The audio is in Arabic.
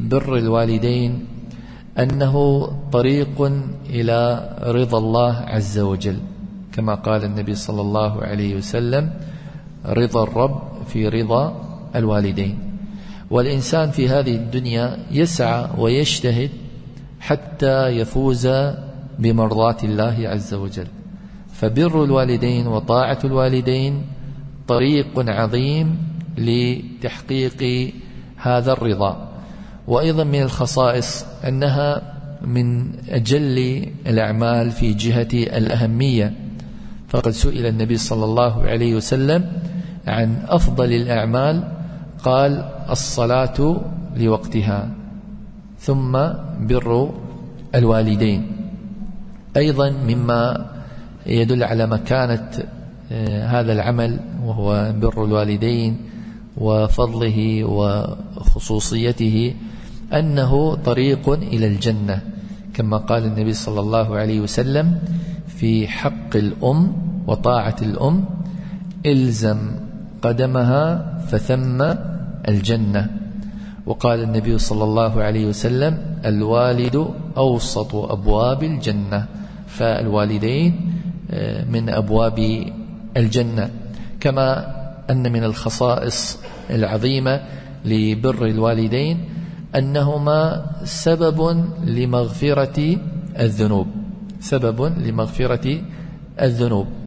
بر الوالدين أنه طريق إلى رضا الله عز وجل، كما قال النبي صلى الله عليه وسلم: رضا الرب في رضا الوالدين. والإنسان في هذه الدنيا يسعى ويجتهد حتى يفوز بمرضاة الله عز وجل، فبر الوالدين وطاعة الوالدين طريق عظيم لتحقيق هذا الرضا. وأيضا من الخصائص أنها من أجل الأعمال في جهة الأهمية، فقد سئل النبي صلى الله عليه وسلم عن أفضل الأعمال، قال: الصلاة لوقتها، ثم بر الوالدين. أيضا مما يدل على مكانة هذا العمل وهو بر الوالدين وفضله وخصوصيته أنه طريق إلى الجنة، كما قال النبي صلى الله عليه وسلم في حق الأم وطاعة الأم: إلزم قدمها فثم الجنة. وقال النبي صلى الله عليه وسلم: الوالد أوسط أبواب الجنة، فالوالدين من أبواب الجنة. كما أن من الخصائص العظيمة لبر الوالدين أنهما سبب لمغفرة الذنوب،